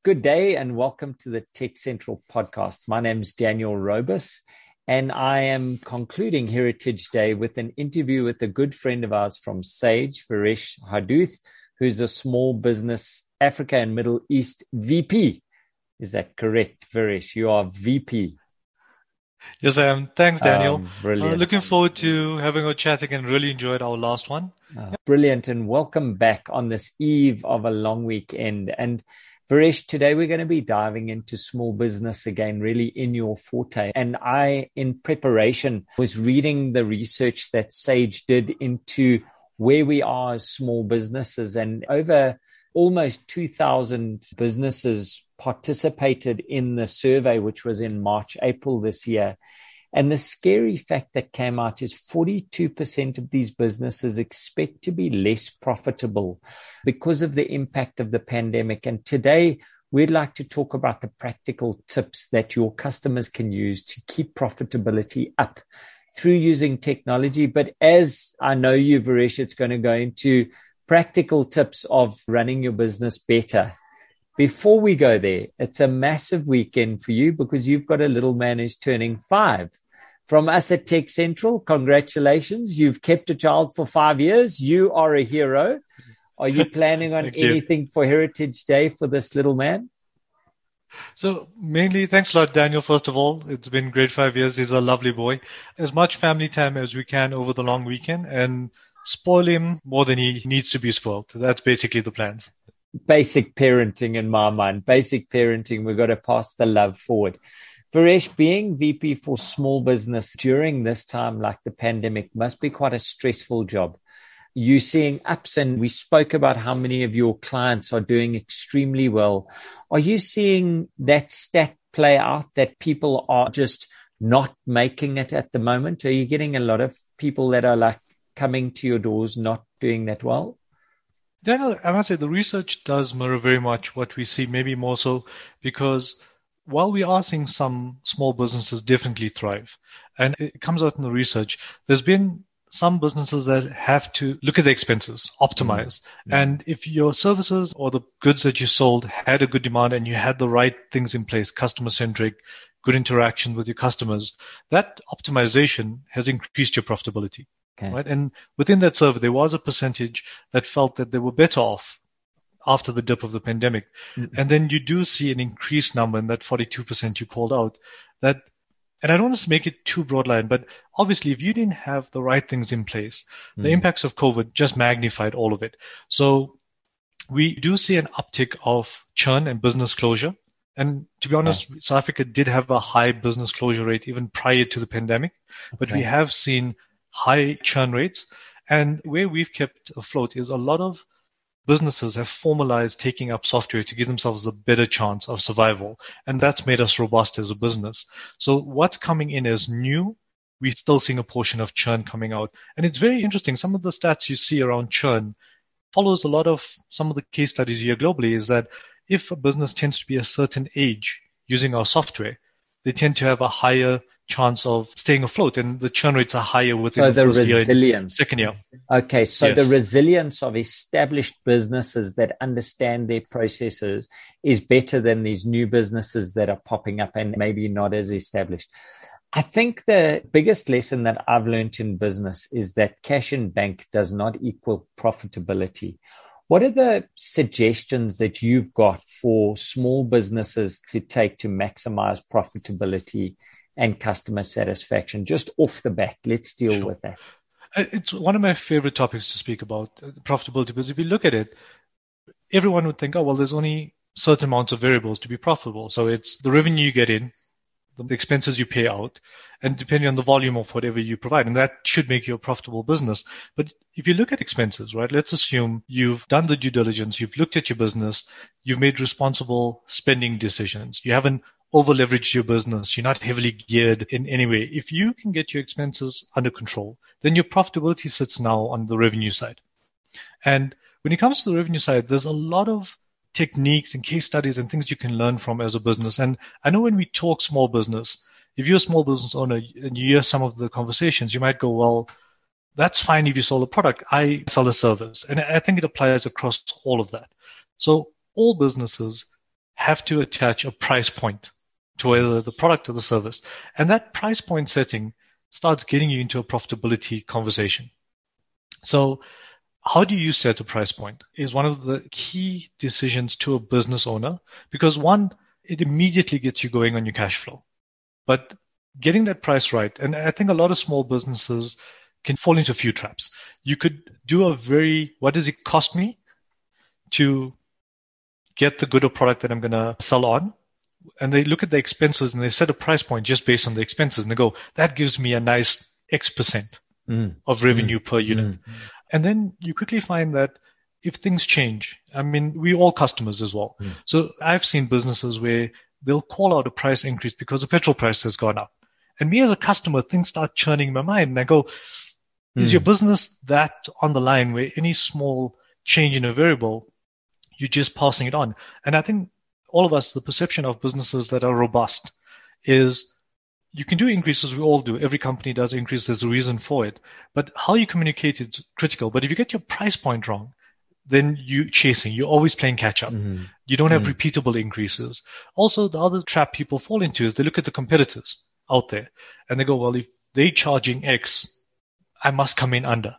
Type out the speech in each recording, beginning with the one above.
Good day and welcome to the Tech Central podcast. My name is Daniel Robus and I am concluding Heritage Day with an interview with a good friend of ours from Sage, Varesh Harduth, who's a small business Africa and Middle East VP. Is that correct, Varesh? You are VP. Yes, I am. Thanks, Daniel. Brilliant. Looking forward to having a chat again. Really enjoyed our last one. Brilliant. And welcome back on this eve of a long weekend. And Varesh, today we're going to be diving into small business again, really in your forte. And I, in preparation, was reading the research that Sage did into where we are as small businesses. And over almost 2,000 businesses participated in the survey, which was in March, April this year. And the scary fact that came out is 42% of these businesses expect to be less profitable because of the impact of the pandemic. And today, we'd like to talk about the practical tips that your customers can use to keep profitability up through using technology. But as I know you, Varesh, it's going to go into practical tips of running your business better. Before we go there, it's a massive weekend for you because you've got a little man who's turning 5. From us at Tech Central, congratulations. You've kept a child for 5 years. You are a hero. Are you planning on anything for Heritage Day for this little man? So mainly, thanks a lot, Daniel. First of all, it's been great 5 years. He's a lovely boy. As much family time as we can over the long weekend and spoil him more than he needs to be spoiled. That's basically the plans. Basic parenting in my mind. Basic parenting. We've got to pass the love forward. Varesh, being VP for small business during this time like the pandemic must be quite a stressful job. You're seeing ups, and we spoke about how many of your clients are doing extremely well. Are you seeing that stat play out, that people are just not making it at the moment? Are you getting a lot of people that are like coming to your doors not doing that well? Daniel, I must say the research does mirror very much what we see, maybe more so because while we are seeing some small businesses definitely thrive, and it comes out in the research, there's been some businesses that have to look at the expenses, optimize. And if your services or the goods that you sold had a good demand and you had the right things in place, customer-centric, good interaction with your customers, that optimization has increased your profitability. Okay. Right? And within that survey, there was a percentage that felt that they were better off after the dip of the pandemic. And then you do see an increased number in that 42% you called out that, and I don't want to make it too broad line, but obviously if you didn't have the right things in place, the impacts of COVID just magnified all of it. So we do see an uptick of churn and business closure. And to be honest, South Africa did have a high business closure rate even prior to the pandemic, but we have seen high churn rates. And where we've kept afloat is a lot of businesses have formalized taking up software to give themselves a better chance of survival. And that's made us robust as a business. So what's coming in as new, we're still seeing a portion of churn coming out. And it's very interesting. Some of the stats you see around churn follows a lot of some of the case studies here globally is that if a business tends to be a certain age using our software, they tend to have a higher chance of staying afloat, and the churn rates are higher within the first year and second year. Okay, so the resilience of established businesses that understand their processes is better than these new businesses that are popping up and maybe not as established. I think the biggest lesson that I've learned in business is that cash in bank does not equal profitability. What are the suggestions that you've got for small businesses to take to maximize profitability and customer satisfaction? Just off the bat, let's deal with that. It's one of my favorite topics to speak about, profitability, because if you look at it, everyone would think, oh, well, there's only certain amounts of variables to be profitable. So it's the revenue you get in, the expenses you pay out, and depending on the volume of whatever you provide. And that should make you a profitable business. But if you look at expenses, right, let's assume you've done the due diligence, you've looked at your business, you've made responsible spending decisions. You haven't over-leveraged your business. You're not heavily geared in any way. If you can get your expenses under control, then your profitability sits now on the revenue side. And when it comes to the revenue side, there's a lot of techniques and case studies and things you can learn from as a business. And I know when we talk small business, if you're a small business owner and you hear some of the conversations, you might go, well, that's fine if you sell a product. I sell a service. And I think it applies across all of that. So all businesses have to attach a price point to either the product or the service. And that price point setting starts getting you into a profitability conversation. So how do you set a price point is one of the key decisions to a business owner, because one, it immediately gets you going on your cash flow. But getting that price right, and I think a lot of small businesses can fall into a few traps. You could do what does it cost me to get the good or product that I'm going to sell on? And they look at the expenses and they set a price point just based on the expenses. And they go, that gives me a nice X% of revenue per unit. And then you quickly find that if things change, I mean, we all customers as well. So I've seen businesses where they'll call out a price increase because the petrol price has gone up. And me as a customer, things start churning in my mind. And I go, is your business that on the line where any small change in a variable, you're just passing it on? And I think all of us, the perception of businesses that are robust is you can do increases. We all do. Every company does increase. There's a reason for it. But how you communicate is critical. But if you get your price point wrong, then you're chasing. You're always playing catch up. You don't have repeatable increases. Also, the other trap people fall into is they look at the competitors out there and they go, well, if they're charging X, I must come in under.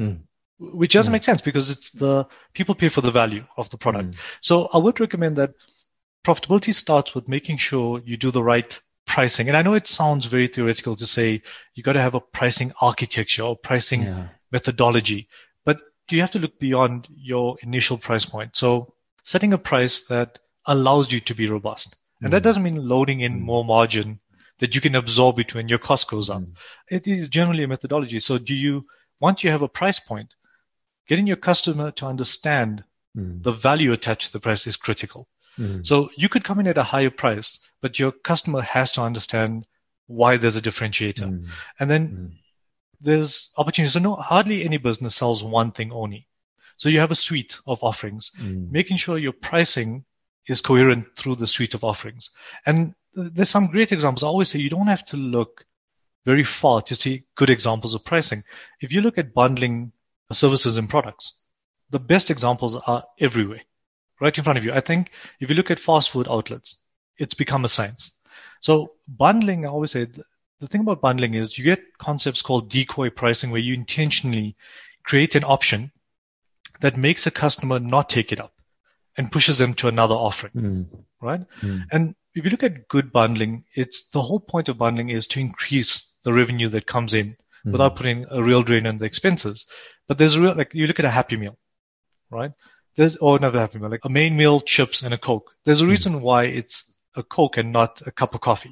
Which doesn't make sense because it's the people pay for the value of the product. So I would recommend that profitability starts with making sure you do the right pricing. And I know it sounds very theoretical to say you got to have a pricing architecture or pricing methodology, but you have to look beyond your initial price point. So setting a price that allows you to be robust. And that doesn't mean loading in more margin that you can absorb it when your cost goes up. It is generally a methodology. So once you have a price point, getting your customer to understand the value attached to the price is critical. So you could come in at a higher price, but your customer has to understand why there's a differentiator. And then there's opportunities. So hardly any business sells one thing only. So you have a suite of offerings, making sure your pricing is coherent through the suite of offerings. And there's some great examples. I always say you don't have to look very far to see good examples of pricing. If you look at bundling services and products, the best examples are everywhere, right in front of you. I think if you look at fast food outlets, it's become a science. So bundling, I always say, the thing about bundling is you get concepts called decoy pricing where you intentionally create an option that makes a customer not take it up and pushes them to another offering, right? And if you look at good bundling, the whole point of bundling is to increase the revenue that comes in without putting a real drain on the expenses. But there's you look at a Happy Meal, right? Not a Happy Meal, like a main meal, chips, and a Coke. There's a reason why it's a Coke and not a cup of coffee.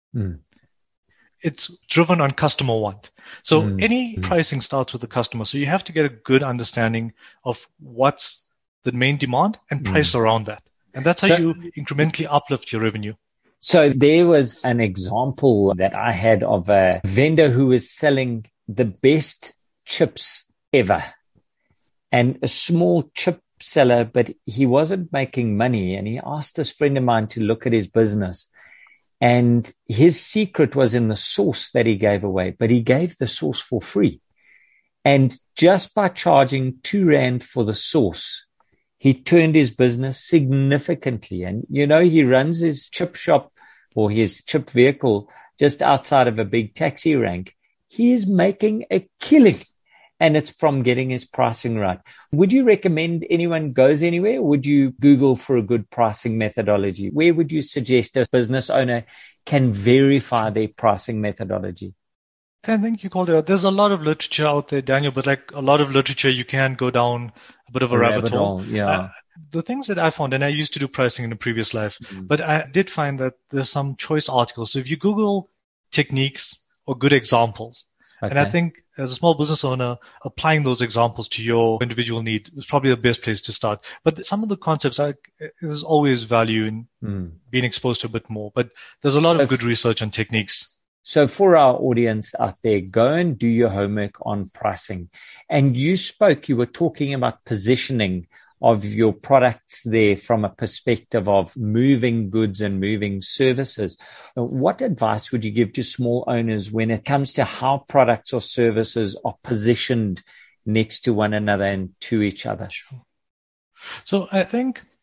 It's driven on customer want. So any pricing starts with the customer. So you have to get a good understanding of what's the main demand and price around that. And that's how you incrementally uplift your revenue. So there was an example that I had of a vendor who was selling the best chips ever, and a small chip seller, but he wasn't making money. And he asked this friend of mine to look at his business, and his secret was in the sauce that he gave away, but he gave the sauce for free. And just by charging 2 Rand for the sauce, he turned his business significantly. And, he runs his chip shop or his chip vehicle just outside of a big taxi rank. He is making a killing, and it's from getting his pricing right. Would you recommend anyone goes anywhere? Or would you Google for a good pricing methodology? Where would you suggest a business owner can verify their pricing methodology? I think you called it out. There's a lot of literature out there, Daniel, but like a lot of literature, you can go down a bit of a rabbit hole. Yeah. The things that I found, and I used to do pricing in a previous life, but I did find that there's some choice articles. So if you Google techniques or good examples, and I think as a small business owner, applying those examples to your individual need is probably the best place to start. But some of the concepts, there's always value in being exposed to a bit more. But there's a lot of good research on techniques. So for our audience out there, go and do your homework on pricing. And you were talking about positioning of your products there from a perspective of moving goods and moving services. What advice would you give to small owners when it comes to how products or services are positioned next to one another and to each other? Sure. So I think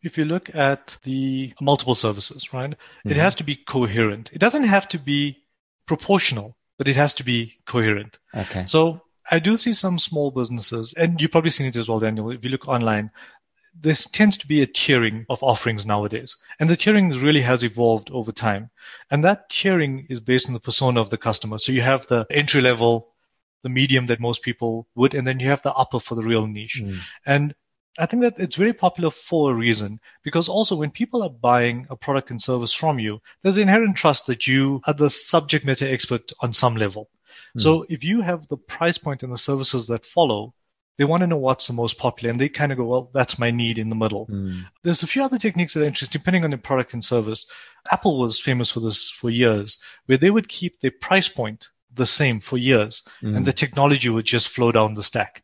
if you look at the multiple services, right, it has to be coherent. It doesn't have to be proportional, but it has to be coherent. Okay. So I do see some small businesses, and you've probably seen it as well, Daniel. If you look online, there tends to be a tiering of offerings nowadays. And the tiering really has evolved over time. And that tiering is based on the persona of the customer. So you have the entry level, the medium that most people would, and then you have the upper for the real niche. And I think that it's very popular for a reason, because also when people are buying a product and service from you, there's inherent trust that you are the subject matter expert on some level. So if you have the price point and the services that follow, they want to know what's the most popular, and they kind of go, well, that's my need in the middle. There's a few other techniques that are interesting depending on the product and service. Apple was famous for this for years, where they would keep their price point the same for years, and the technology would just flow down the stack.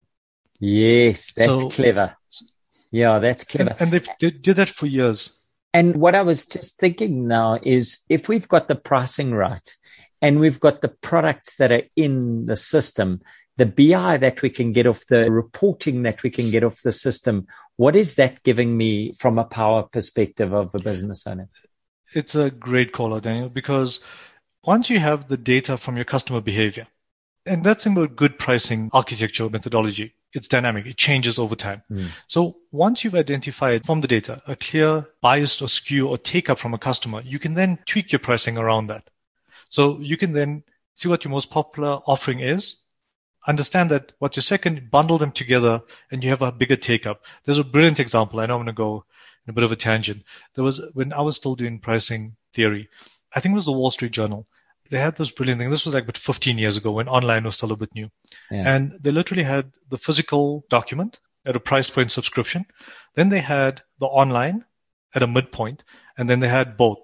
Yes, that's clever. Yeah, that's clever. And they did that for years. And what I was just thinking now is if we've got the pricing right and we've got the products that are in the system, the BI that we can get off the reporting that we can get off the system, what is that giving me from a power perspective of a business owner? It's a great call out, Daniel, because once you have the data from your customer behavior, and that's about good pricing architecture methodology, it's dynamic. It changes over time. So once you've identified from the data a clear bias or skew or take up from a customer, you can then tweak your pricing around that. So you can then see what your most popular offering is, understand that what's your second, bundle them together, and you have a bigger take up. There's a brilliant example. I know I'm going to go in a bit of a tangent. There was, when I was still doing pricing theory, I think it was the Wall Street Journal. They had this brilliant thing. This was like about 15 years ago when online was still a bit new. And they literally had the physical document at a price point subscription. Then they had the online at a midpoint, and then they had both.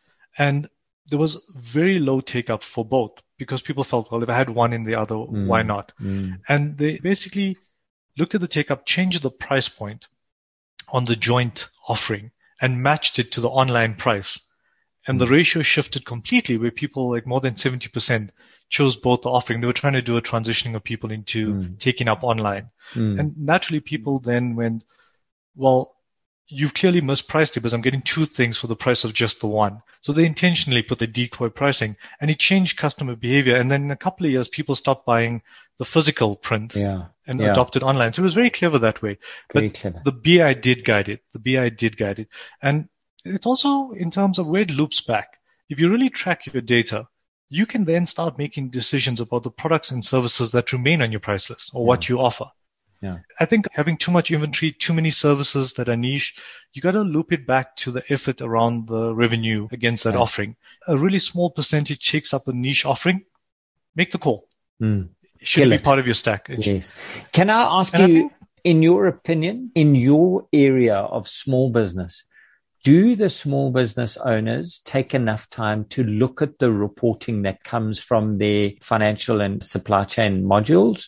And there was very low take up for both because people felt, well, if I had one in the other, why not? And they basically looked at the take up, changed the price point on the joint offering and matched it to the online price. And the ratio shifted completely where people, like more than 70%, chose both the offering. They were trying to do a transitioning of people into taking up online. And naturally people then went, well, you've clearly mispriced it because I'm getting two things for the price of just the one. So they intentionally put the decoy pricing, and it changed customer behavior. And then in a couple of years, people stopped buying the physical print and adopted online. So it was very clever that way. But the BI did guide it. And it's also in terms of where it loops back. If you really track your data, you can then start making decisions about the products and services that remain on your price list or what you offer. I think having too much inventory, too many services that are niche, you got to loop it back to the effort around the revenue against that offering. A really small percentage takes up a niche offering. Make the call. It should be part of your stack. Yes. Can I ask you, in your opinion, in your area of small business, do the small business owners take enough time to look at the reporting that comes from their financial and supply chain modules?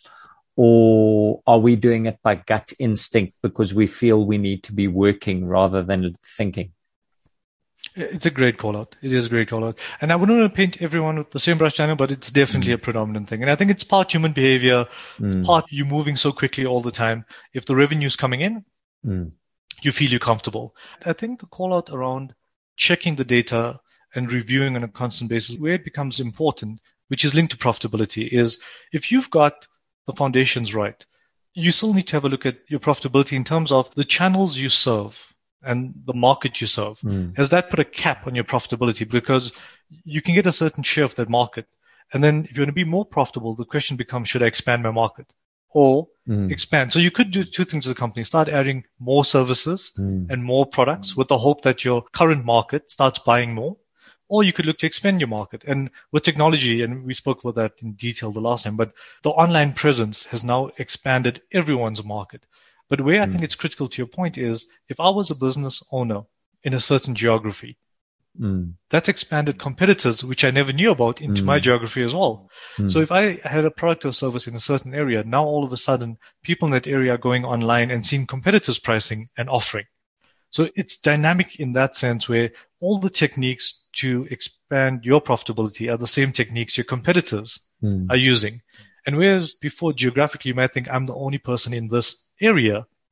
Or are we doing it by gut instinct because we feel we need to be working rather than thinking? It's a great call out. It is a great call out. And I wouldn't want to paint everyone with the same brush, Daniel, but it's definitely a predominant thing. And I think it's part human behavior, it's part you moving so quickly all the time. If the revenue's coming in, you feel you're comfortable. I think the call out around checking the data and reviewing on a constant basis, where it becomes important, which is linked to profitability, is if you've got the foundations right, you still need to have a look at your profitability in terms of the channels you serve and the market you serve. Has that put a cap on your profitability? Because you can get a certain share of that market. And then if you want to be more profitable, the question becomes, should I expand my market or expand? So you could do two things as a company. Start adding more services and more products with the hope that your current market starts buying more. Or you could look to expand your market. And with technology, and we spoke about that in detail the last time, but the online presence has now expanded everyone's market. But where I think it's critical to your point is, if I was a business owner in a certain geography, that's expanded competitors, which I never knew about, into my geography as well. So if I had a product or service in a certain area, now all of a sudden people in that area are going online and seeing competitors' pricing and offering. So it's dynamic in that sense where all the techniques to expand your profitability are the same techniques your competitors are using. And whereas before geographically you might think I'm the only person in this area,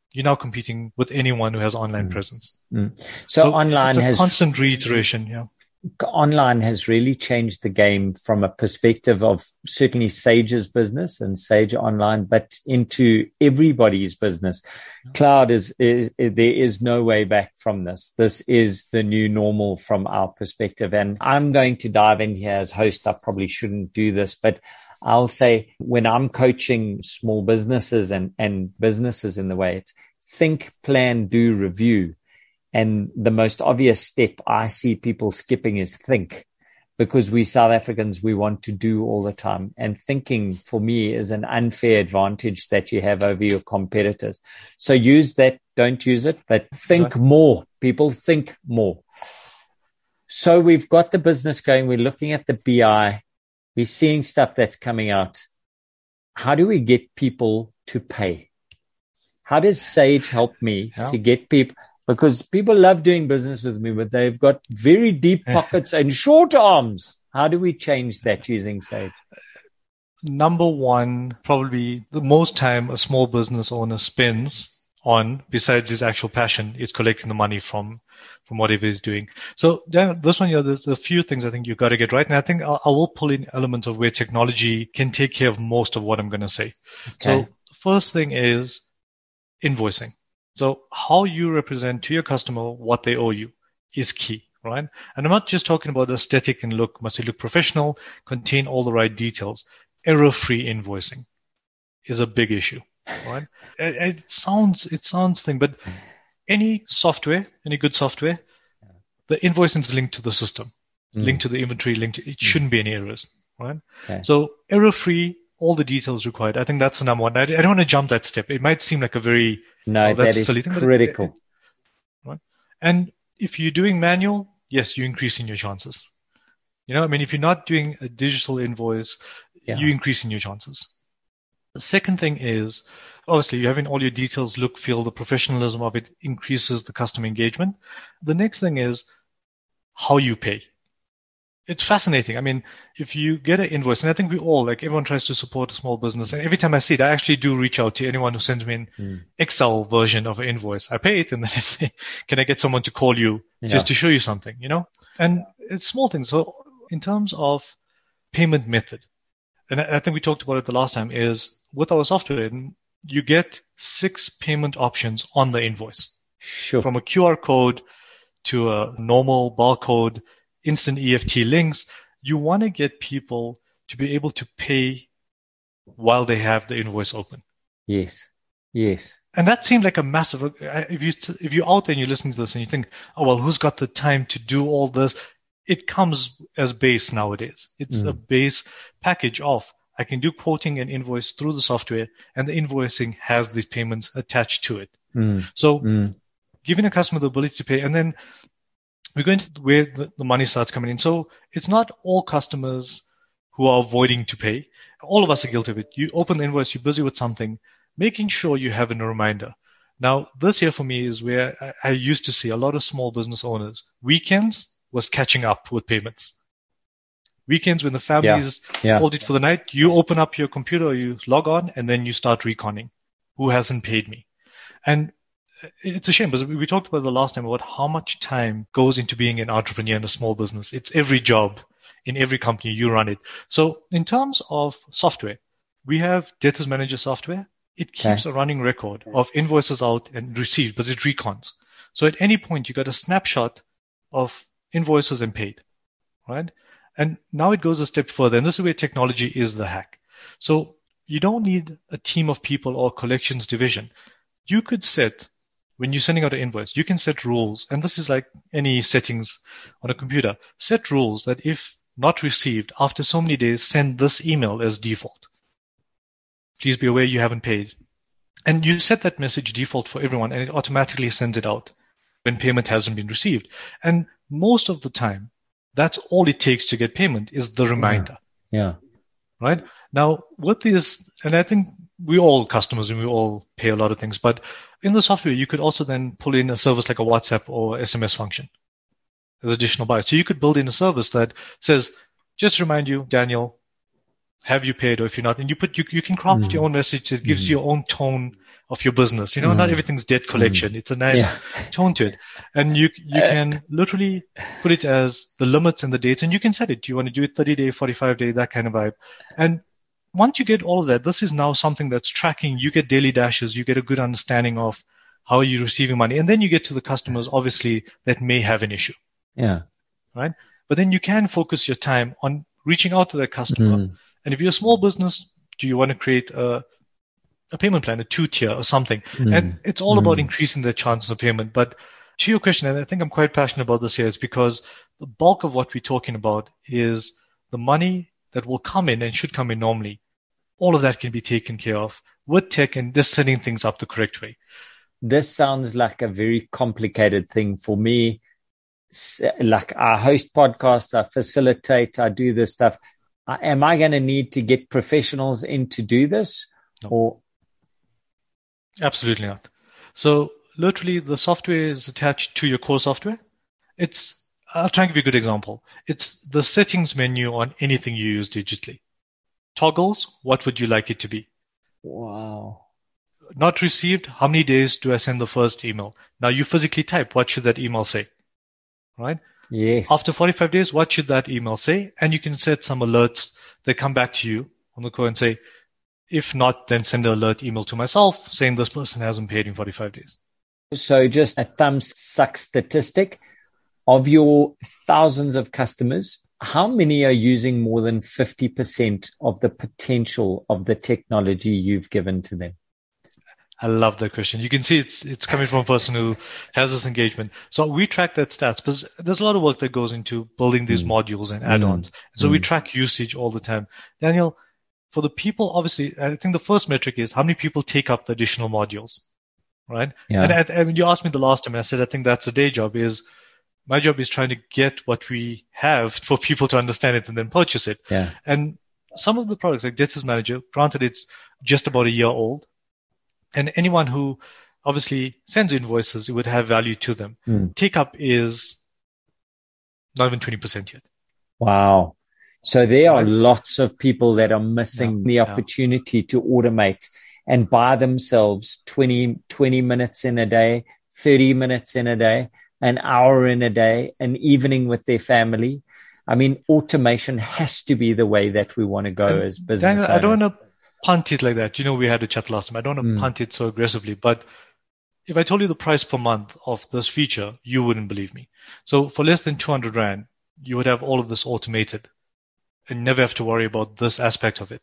you're now competing with anyone who has online presence. So online it's a constant reiteration. Yeah. Online has really changed the game from a perspective of certainly Sage's business and Sage Online, but into everybody's business. Cloud there is no way back from this. This is the new normal from our perspective. And I'm going to dive in here as host. I probably shouldn't do this, but I'll say when I'm coaching small businesses and businesses in the way, it's think, plan, do, review. And the most obvious step I see people skipping is think, because we South Africans, we want to do all the time. And thinking for me is an unfair advantage that you have over your competitors. So use that, don't use it, but think more. People think more. So we've got the business going. We're looking at the BI. We're seeing stuff that's coming out. How do we get people to pay? How does Sage help me to get people? Because people love doing business with me, but they've got very deep pockets and short arms. How do we change that using Sage? Number one, probably the most time a small business owner spends on, besides his actual passion, is collecting the money from whatever he's doing. So this one, there's a few things I think you've got to get right. And I think I will pull in elements of where technology can take care of most of what I'm going to say. Okay. So the first thing is invoicing. So how you represent to your customer what they owe you is key, right? And I'm not just talking about aesthetic and look. Must it look professional, contain all the right details. Error-free invoicing is a big issue, right? It sounds thing, but any software, any good software, the invoicing is linked to the system, linked to the inventory, it shouldn't be any errors, right? Okay. So error-free, all the details required. I think that's the number one. I don't want to jump that step. It might seem like a very that is silly thing, critical. Right? And if you're doing manual, yes, you're increasing your chances. If you're not doing a digital invoice, you're increasing your chances. The second thing is, obviously, you're having all your details look, feel, the professionalism of it increases the customer engagement. The next thing is how you pay. It's fascinating. If you get an invoice, and I think we all, everyone tries to support a small business. And every time I see it, I actually do reach out to anyone who sends me an Excel version of an invoice. I pay it and then I say, can I get someone to call you just to show you something, And it's small things. So in terms of payment method, and I think we talked about it the last time, is with our software, you get 6 payment options on the invoice. Sure. From a QR code to a normal barcode, instant EFT links. You want to get people to be able to pay while they have the invoice open. Yes. And that seemed like a massive, if you're out there and you're listening to this and you think, oh, well, who's got the time to do all this? It comes as base nowadays. It's a base package of, I can do quoting and invoice through the software, and the invoicing has these payments attached to it. So giving a customer the ability to pay, and then we're going to where the money starts coming in. So it's not all customers who are avoiding to pay. All of us are guilty of it. You open the invoice, you're busy with something, making sure you have a reminder. Now, this here for me is where I used to see a lot of small business owners. Weekends was catching up with payments. Weekends when the families hold it for the night, you open up your computer, or you log on, and then you start reconning. Who hasn't paid me? And it's a shame because we talked about the last time about how much time goes into being an entrepreneur in a small business. It's every job in every company you run it. So in terms of software, we have Debtors Manager software. It keeps a running record of invoices out and received, but it recons. So at any point, you got a snapshot of invoices and paid, right? And now it goes a step further, and this is where technology is the hack. So you don't need a team of people or collections division. You could set, when you're sending out an invoice, you can set rules, and this is like any settings on a computer. Set rules that if not received after so many days, send this email as default. Please be aware you haven't paid. And you set that message default for everyone, and it automatically sends it out when payment hasn't been received. And most of the time, that's all it takes to get payment is the reminder. Yeah. Right? Now, with this, and I think we all customers and we all pay a lot of things, but in the software, you could also then pull in a service like a WhatsApp or SMS function as additional buy. So you could build in a service that says, just remind you, Daniel, have you paid, or if you're not, and you can craft your own message that gives you your own tone of your business. Not everything's debt collection. It's a nice tone to it. And you can literally put it as the limits and the dates, and you can set it. Do you want to do it 30-day, 45-day, that kind of vibe? And once you get all of that, this is now something that's tracking. You get daily dashes. You get a good understanding of how you're receiving money. And then you get to the customers, obviously, that may have an issue. Yeah. Right? But then you can focus your time on reaching out to that customer. And if you're a small business, do you want to create a payment plan, a 2-tier or something? And it's all about increasing the chances of payment. But to your question, and I think I'm quite passionate about this here, is because the bulk of what we're talking about is the money that will come in and should come in normally. All of that can be taken care of with tech and just setting things up the correct way. This sounds like a very complicated thing for me. Like, I host podcasts, I facilitate, I do this stuff. Am I going to need to get professionals in to do this? No. Or absolutely not. So literally the software is attached to your core software. I'll try and give you a good example. It's the settings menu on anything you use digitally. Toggles, what would you like it to be? Wow. Not received, how many days do I send the first email? Now you physically type, what should that email say? Right? Yes. After 45 days, what should that email say? And you can set some alerts that come back to you on the core and say, if not, then send an alert email to myself saying this person hasn't paid in 45 days. So just a thumbsuck statistic, of your thousands of customers, how many are using more than 50% of the potential of the technology you've given to them? I love that question. You can see it's coming from a person who has this engagement. So we track that stats because there's a lot of work that goes into building these modules and add-ons. So we track usage all the time. Daniel, for the people, obviously, I think the first metric is how many people take up the additional modules, right? Yeah. And you asked me the last time, I said, I think that's a day job. My job is trying to get what we have for people to understand it and then purchase it. Yeah. And some of the products like Debtors Manager, granted it's just about a year old, and anyone who obviously sends invoices, it would have value to them. Take up is not even 20% yet. Wow. So there are lots of people that are missing the opportunity to automate and buy themselves 20 minutes in a day, 30 minutes in a day, an hour in a day, an evening with their family. I mean, automation has to be the way that we want to go as business owners. I don't want to punt it like that. We had a chat last time. I don't want to punt it so aggressively, but if I told you the price per month of this feature, you wouldn't believe me. So for less than 200 Rand, you would have all of this automated and never have to worry about this aspect of it.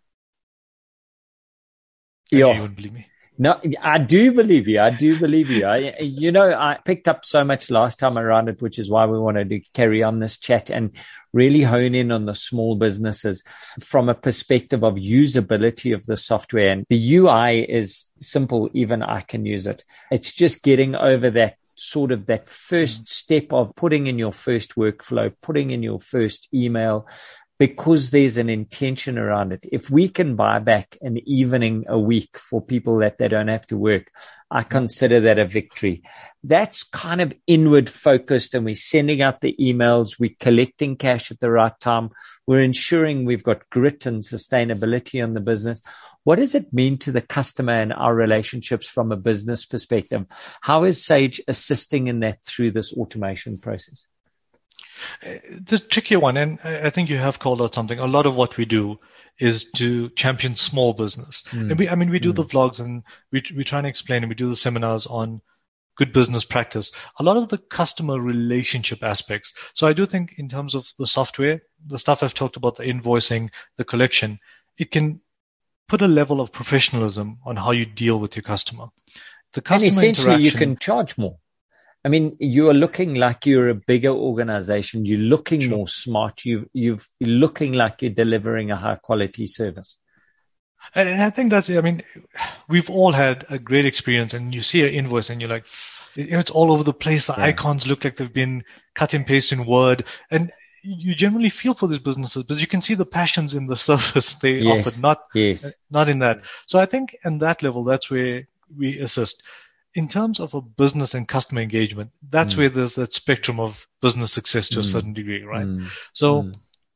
You wouldn't believe me. No, I do believe you. I picked up so much last time around it, which is why we wanted to carry on this chat and really hone in on the small businesses from a perspective of usability of the software. And the UI is simple. Even I can use it. It's just getting over that first step of putting in your first workflow, putting in your first email, because there's an intention around it. If we can buy back an evening a week for people that they don't have to work, I consider that a victory. That's kind of inward focused, and we're sending out the emails. We're collecting cash at the right time. We're ensuring we've got grit and sustainability on the business. What does it mean to the customer and our relationships from a business perspective? How is Sage assisting in that through this automation process? The trickier one, and I think you have called out something, a lot of what we do is to champion small business. And we do the vlogs and we try and explain, and we do the seminars on good business practice. A lot of the customer relationship aspects. So I do think in terms of the software, the stuff I've talked about, the invoicing, the collection, it can put a level of professionalism on how you deal with your custumer. The customer and essentially you can charge more. I mean, you are looking like you're a bigger organization. You're looking more smart. You're looking like you're delivering a high quality service. And I think we've all had a great experience, and you see an invoice and you're like, it's all over the place. The icons look like they've been cut and pasted in Word. And you generally feel for these businesses because you can see the passions in the service they offered, not in that. So I think in that level, that's where we assist. In terms of a business and customer engagement, that's where there's that spectrum of business success to a certain degree, right? So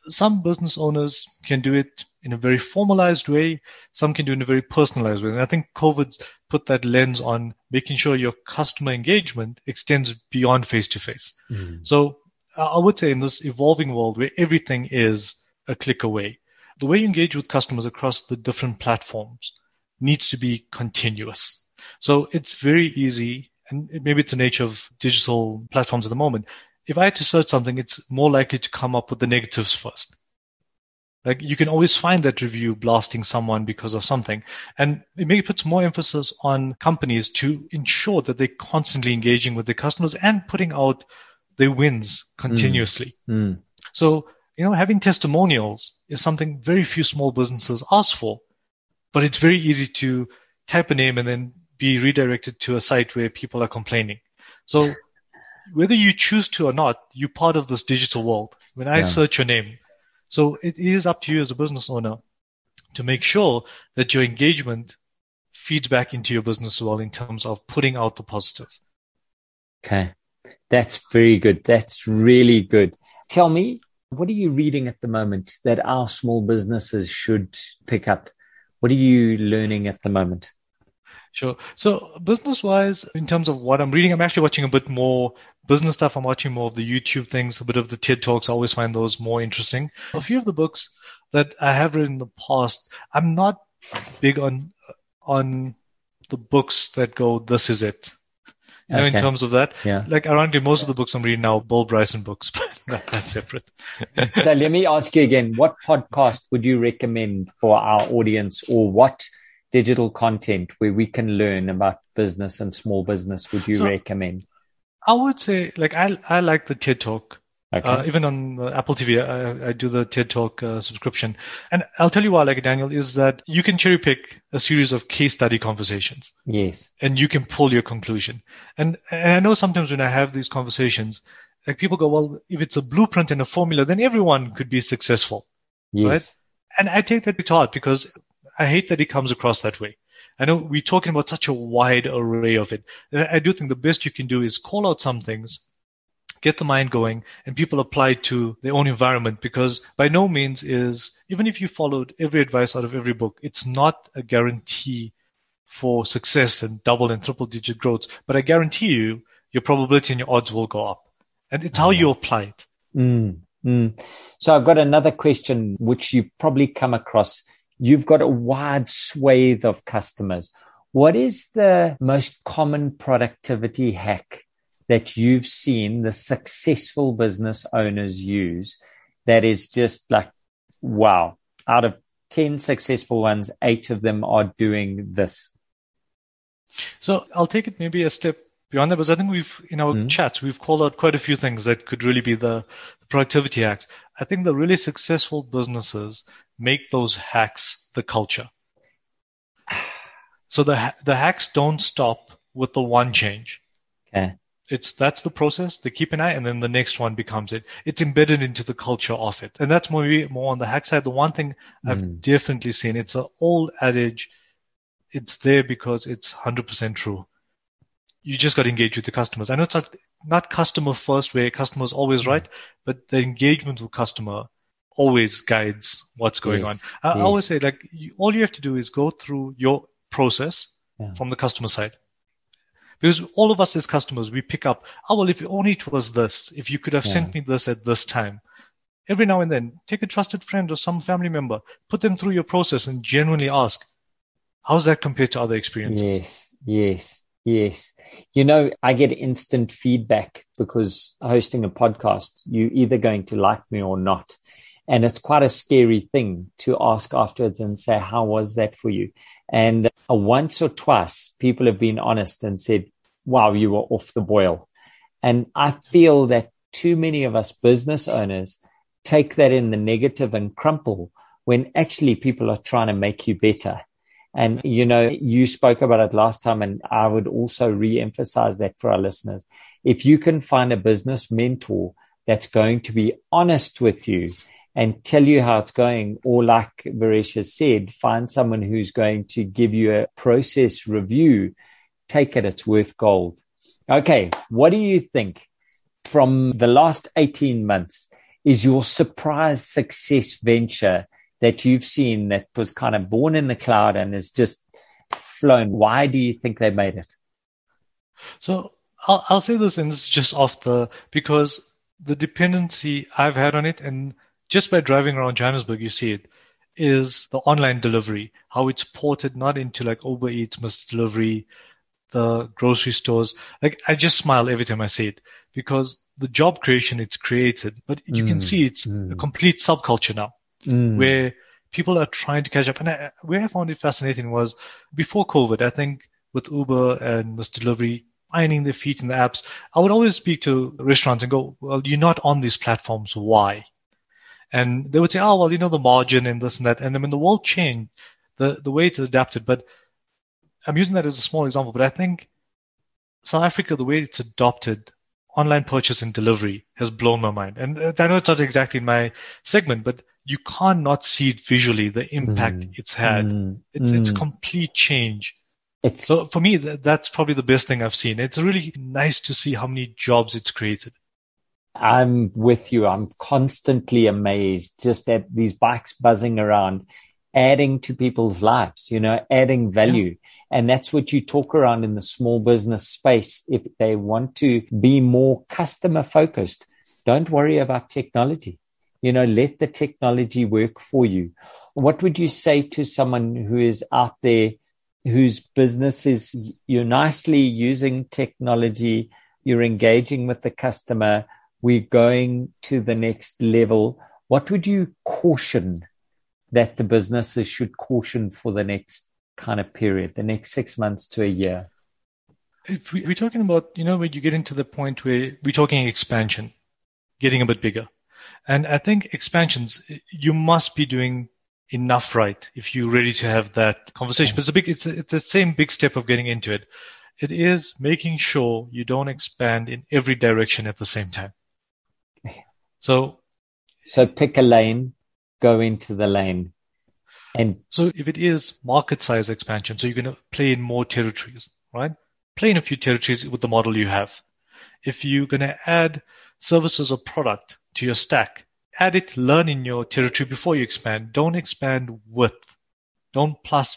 some business owners can do it in a very formalized way. Some can do it in a very personalized way. And I think COVID's put that lens on making sure your customer engagement extends beyond face-to-face. So I would say in this evolving world where everything is a click away, the way you engage with customers across the different platforms needs to be continuous. So it's very easy, and maybe it's the nature of digital platforms at the moment. If I had to search something, it's more likely to come up with the negatives first. Like you can always find that review blasting someone because of something. And it maybe puts more emphasis on companies to ensure that they're constantly engaging with their customers and putting out their wins continuously. So, having testimonials is something very few small businesses ask for, but it's very easy to type a name and then be redirected to a site where people are complaining. So whether you choose to or not, you're part of this digital world. When I search your name, so it is up to you as a business owner to make sure that your engagement feeds back into your business as well in terms of putting out the positive. Okay. That's very good. That's really good. Tell me, what are you reading at the moment that our small businesses should pick up? What are you learning at the moment? Sure. So business-wise, in terms of what I'm reading, I'm actually watching a bit more business stuff. I'm watching more of the YouTube things, a bit of the TED Talks. I always find those more interesting. A few of the books that I have read in the past, I'm not big on the books that go, this is it. In terms of that. Yeah. Like ironically, most of the books I'm reading now, Bill Bryson books, but that's separate. So let me ask you again, what podcast would you recommend for our audience, or what digital content where we can learn about business and small business would you recommend? I would say, I like the TED Talk. Okay. Even on Apple TV, I do the TED Talk subscription. And I'll tell you why I like it, Daniel, is that you can cherry pick a series of case study conversations. Yes. And you can pull your conclusion. And I know sometimes when I have these conversations, like people go, well, if it's a blueprint and a formula, then everyone could be successful. Yes. Right? And I take that to heart because I hate that it comes across that way. I know we're talking about such a wide array of it. I do think the best you can do is call out some things, get the mind going, and people apply to their own environment, because by no means is, even if you followed every advice out of every book, it's not a guarantee for success and double and triple digit growth. But I guarantee you, your probability and your odds will go up. And it's how you apply it. So I've got another question, which you probably come across. You've got a wide swathe of customers. What is the most common productivity hack that you've seen the successful business owners use that is just like, wow, out of 10 successful ones, 8 of them are doing this? So I'll take it maybe a step beyond that, because I think in our chats, we've called out quite a few things that could really be the productivity hacks. I think the really successful businesses make those hacks the culture. So the hacks don't stop with the one change. Okay. That's the process. They keep an eye, and then the next one becomes it. It's embedded into the culture of it. And that's more on the hack side. The one thing I've definitely seen, it's an old adage. It's there because it's 100% true. You just got to engage with the customers. I know it's not customer first, where customer's always right, but the engagement with customer always guides what's going on. I always say, all you have to do is go through your process from the customer side. Because all of us as customers, we pick up, well, if only it was this, if you could have sent me this at this time. Every now and then, take a trusted friend or some family member, put them through your process and genuinely ask, how's that compared to other experiences? Yes. I get instant feedback because hosting a podcast, you're either going to like me or not. And it's quite a scary thing to ask afterwards and say, how was that for you? And once or twice, people have been honest and said, wow, you were off the boil. And I feel that too many of us business owners take that in the negative and crumple when actually people are trying to make you better. And, you spoke about it last time, and I would also re-emphasize that for our listeners. If you can find a business mentor that's going to be honest with you and tell you how it's going, or like Varesh has said, find someone who's going to give you a process review, take it, it's worth gold. Okay, what do you think from the last 18 months? is your surprise success venture that you've seen that was kind of born in the cloud and has just flown? Why do you think they made it? So I'll say this, and this is just because the dependency I've had on it, and just by driving around Johannesburg, you see it, is the online delivery, how it's ported not into like Uber Eats, Mr. Delivery, the grocery stores. Like, I just smile every time I see it because the job creation it's created, but you can see it's a complete subculture now where people are trying to catch up. And where I found it fascinating was before COVID, I think with Uber and Mr. Delivery finding their feet in the apps, I would always speak to restaurants and go, well, you're not on these platforms. Why? And they would say, oh, well, the margin and this and that. And I mean, the world changed, the way it's adapted. But I'm using that as a small example, but I think South Africa, the way it's adopted online purchase and delivery has blown my mind. And I know it's not exactly my segment, but you can't not see it visually, the impact it's had. It's a complete change. So for me, that's probably the best thing I've seen. It's really nice to see how many jobs it's created. I'm with you. I'm constantly amazed just at these bikes buzzing around, adding to people's lives, adding value. Yeah. And that's what you talk around in the small business space. If they want to be more customer focused, don't worry about technology. Let the technology work for you. What would you say to someone who is out there, whose business is, you're nicely using technology, you're engaging with the customer, we're going to the next level? What would you caution that the businesses should caution for the next kind of period, the next 6 months to a year? If we're talking about, when you get into the point where we're talking expansion, getting a bit bigger. And I think expansions, you must be doing enough right if you're ready to have that conversation. But it's the same big step of getting into it. It is making sure you don't expand in every direction at the same time. So pick a lane, go into the lane. And so if it is market size expansion, so you're going to play in more territories, right? Play in a few territories with the model you have. If you're going to add services or product to your stack, add it, learn in your territory before you expand. Don't expand with. Don't plus.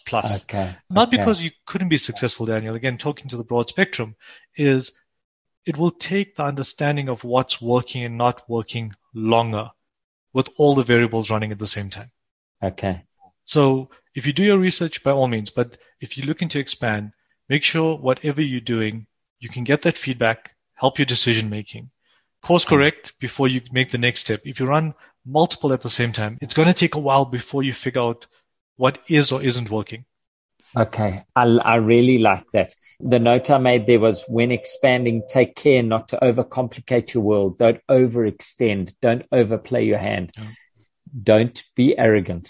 Okay. Not because you couldn't be successful, Daniel. Again, talking to the broad spectrum is it will take the understanding of what's working and not working longer with all the variables running at the same time. Okay. So if you do your research, by all means, but if you're looking to expand, make sure whatever you're doing, you can get that feedback, help your decision making. Course correct before you make the next step. If you run multiple at the same time, it's going to take a while before you figure out what is or isn't working. Okay. I really like that. The note I made there was, when expanding, take care not to overcomplicate your world. Don't overextend. Don't overplay your hand. Yeah. Don't be arrogant.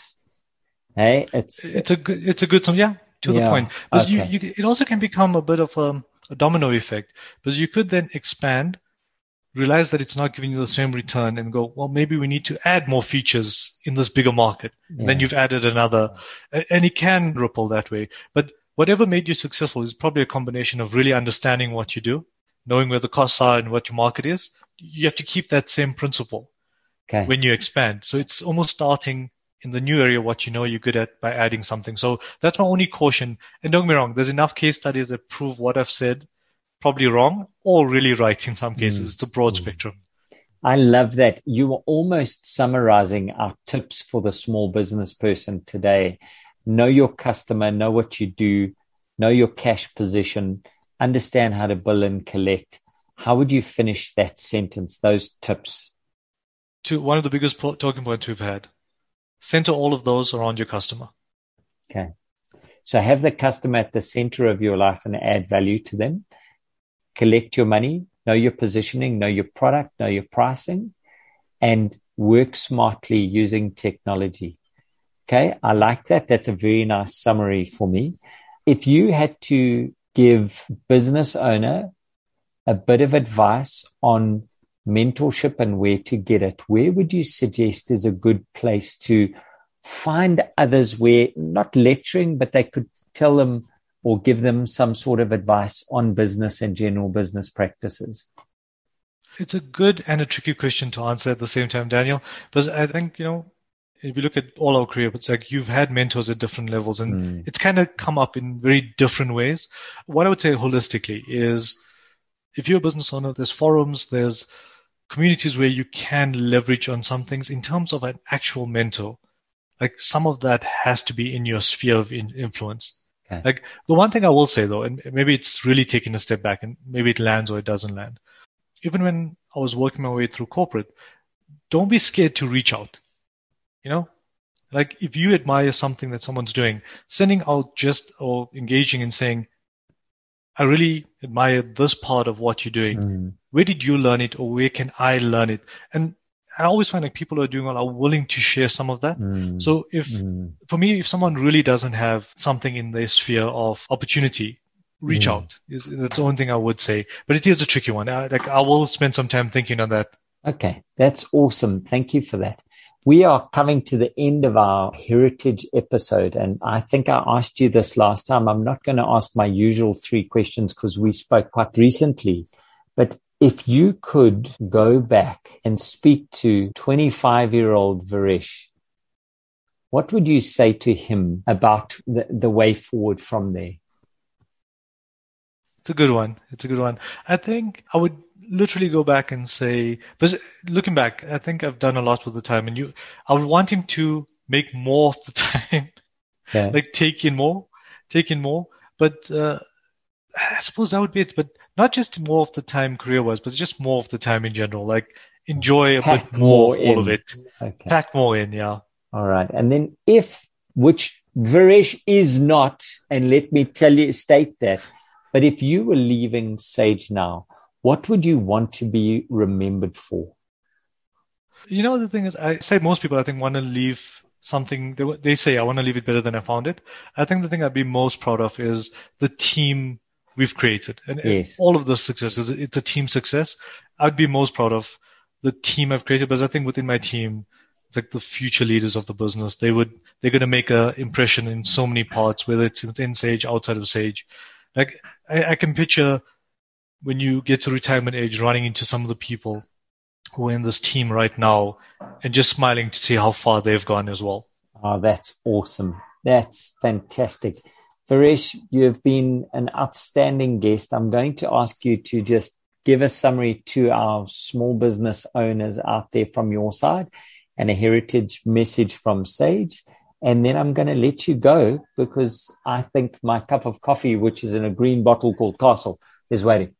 Hey, it's a good song. Yeah. To the point. Because it also can become a bit of a domino effect, because you could then expand, realize that it's not giving you the same return, and go, well, maybe we need to add more features in this bigger market. Yeah. Then you've added another, and it can ripple that way. But whatever made you successful is probably a combination of really understanding what you do, knowing where the costs are and what your market is. You have to keep that same principle when you expand. So it's almost starting in the new area what you know you're good at by adding something. So that's my only caution. And don't get me wrong, there's enough case studies that prove what I've said probably wrong or really right in some cases. It's a broad spectrum. I love that. You were almost summarizing our tips for the small business person today. Know your customer, know what you do, know your cash position, understand how to bill and collect. How would you finish that sentence, those tips? To one of the biggest talking points we've had. Center all of those around your customer. Okay. So have the customer at the center of your life and add value to them. Collect your money, know your positioning, know your product, know your pricing, and work smartly using technology. Okay. I like that. That's a very nice summary for me. If you had to give business owner a bit of advice on mentorship and where to get it, where would you suggest is a good place to find others where, not lecturing, but they could tell them or give them some sort of advice on business and general business practices? It's a good and a tricky question to answer at the same time, Daniel, because I think, if you look at all our career, it's like you've had mentors at different levels and it's kind of come up in very different ways. What I would say holistically is if you're a business owner, there's forums, there's communities where you can leverage on some things in terms of an actual mentor. Like some of that has to be in your sphere of influence. Okay. Like the one thing I will say though, and maybe it's really taking a step back and maybe it lands or it doesn't land. Even when I was working my way through corporate, don't be scared to reach out. Like if you admire something that someone's doing, sending out or engaging and saying, I really admire this part of what you're doing. Where did you learn it or where can I learn it? And I always find like people who are doing well are willing to share some of that. So for me, if someone really doesn't have something in their sphere of opportunity, reach out. That's the only thing I would say. But it is a tricky one. I will spend some time thinking on that. Okay, that's awesome. Thank you for that. We are coming to the end of our heritage episode, and I think I asked you this last time. I'm not going to ask my usual 3 questions because we spoke quite recently. But if you could go back and speak to 25-year-old Varesh, what would you say to him about the way forward from there? It's a good one. I think I would literally go back and say, but looking back, I think I've done a lot with the time, and I would want him to make more of the time, like take in more. But I suppose that would be it. But not just more of the time career-wise, but just more of the time in general. Like enjoy a bit more of all of it. Okay. Pack more in, yeah. All right. And then which Varesh is not, and let me state that, but if you were leaving Sage now, what would you want to be remembered for? The thing is, I say most people, I think, want to leave something. They say, I want to leave it better than I found it. I think the thing I'd be most proud of is the team we've created. And all of the successes, it's a team success. I'd be most proud of the team I've created, because I think within my team, it's like the future leaders of the business. They're going to make an impression in so many parts, whether it's within Sage, outside of Sage. Like I can picture when you get to retirement age, running into some of the people who are in this team right now and just smiling to see how far they've gone as well. Oh, that's awesome. That's fantastic. Varesh, you have been an outstanding guest. I'm going to ask you to just give a summary to our small business owners out there from your side and a heritage message from Sage. And then I'm going to let you go because I think my cup of coffee, which is in a green bottle called Castle, is waiting.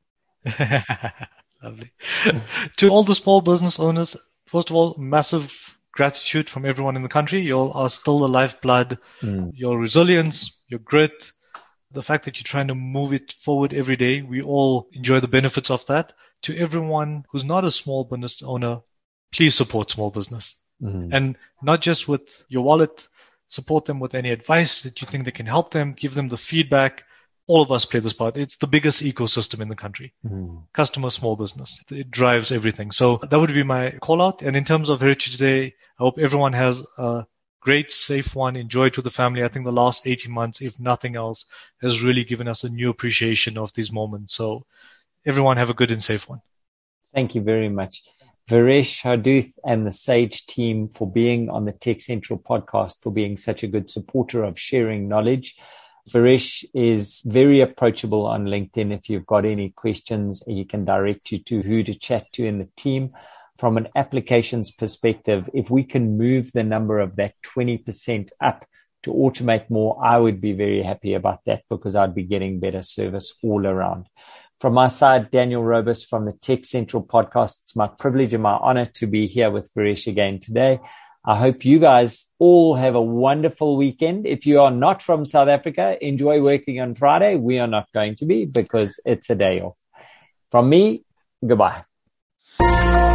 Lovely. To all the small business owners, first of all, massive gratitude from everyone in the country. You all are still the lifeblood. Your resilience, your grit, the fact that you're trying to move it forward every day. We all enjoy the benefits of that. To everyone who's not a small business owner, please support small business. And not just with your wallet, support them with any advice that you think that can help them, give them the feedback. All of us play this part. It's the biggest ecosystem in the country. Customer, small business. It drives everything. So that would be my call out. And in terms of Heritage Day, I hope everyone has a great, safe one. Enjoy it with the family. I think the last 18 months, if nothing else, has really given us a new appreciation of these moments. So everyone have a good and safe one. Thank you very much. Varesh Harduth and the Sage team for being on the Tech Central podcast, for being such a good supporter of sharing knowledge. Varesh is very approachable on LinkedIn. If you've got any questions, you can direct you to who to chat to in the team. From an applications perspective, if we can move the number of that 20% up to automate more, I would be very happy about that because I'd be getting better service all around. From my side, Daniel Robus from the Tech Central podcast. It's my privilege and my honor to be here with Varesh again today. I hope you guys all have a wonderful weekend. If you are not from South Africa, enjoy working on Friday. We are not going to be because it's a day off. From me, goodbye.